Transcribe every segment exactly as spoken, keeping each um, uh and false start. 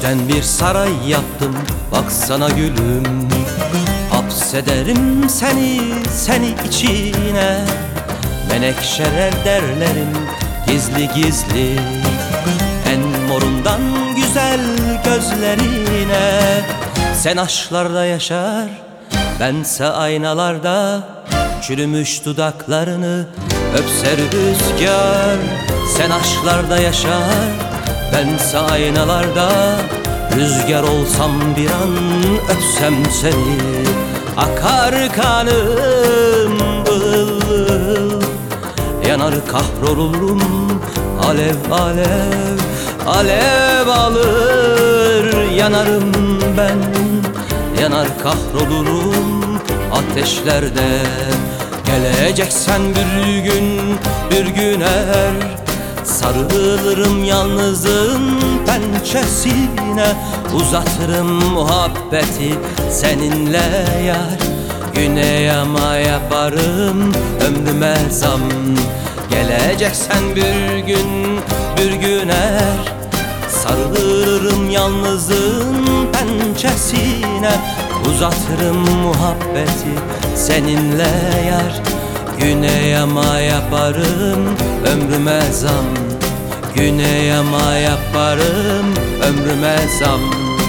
Ben bir saray yaptım baksana gülüm, hapsederim seni, seni içine. Menekşeler derlerim gizli gizli, en morundan güzel gözlerine. Sen aşklarda yaşar, bense aynalarda, çürümüş dudaklarını öpser rüzgar. Sen aşklarda yaşar, bense aynalarda, rüzgar olsam bir an öpsem seni. Akar kanım ıl ıl, yanar kahrolurum alev alev. Alev alır yanarım ben, yanar kahrolurum ateşlerde. Geleceksen bir gün, bir gün er, sarılırım yalnızın pençesine. Uzatırım muhabbeti seninle yar, güne yama yaparım ömrüme zam. Geleceksen bir gün, bir gün er, sarılırım yalnızın pençesine. Uzatırım muhabbeti seninle yar, güne yama yaparım ömrüme zam. Güne yama yaparım ömrüme zam.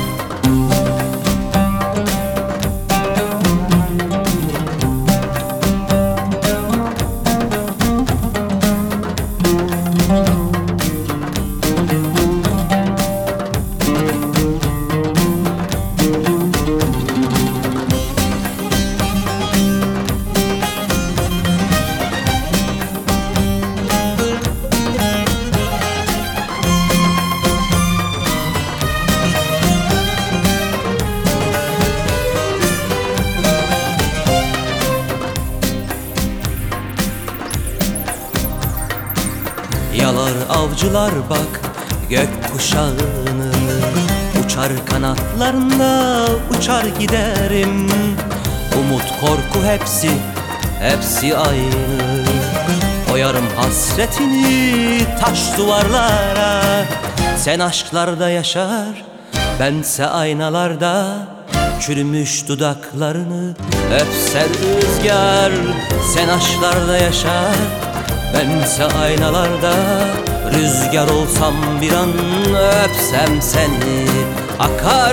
Yalar avcılar bak gökkuşağını, uçar kanatlarında uçar giderim. Umut korku hepsi, hepsi aynı. Koyarım hasretini taş duvarlara. Sen aşklarda yaşar, bense aynalarda, çürümüş dudaklarını öpser rüzgar. Sen aşklarda yaşar, bense aynalarda, rüzgar olsam bir an öpsem seni. Akar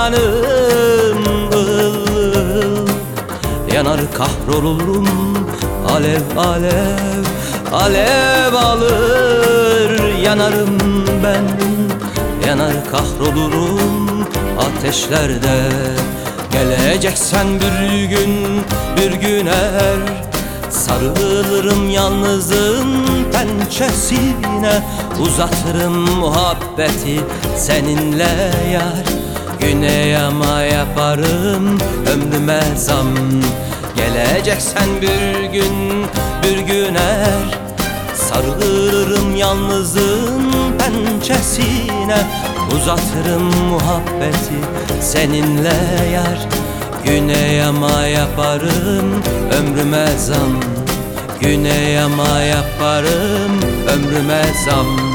kanım ıl ıl, yanar kahrolurum alev alev. Alev alır yanarım ben, yanar kahrolurum ateşlerde. Geleceksen bir gün, bir gün er, sarılırım yalnızın pençesine. Uzatırım muhabbeti seninle yar, güne yama yaparım ömrüme zam. Geleceksen bir gün, bir gün er, sarılırım yalnızın pençesine. Uzatırım muhabbeti seninle yar, güne yama yaparım ömrüme zam. Güne yama yaparım ömrüme zam.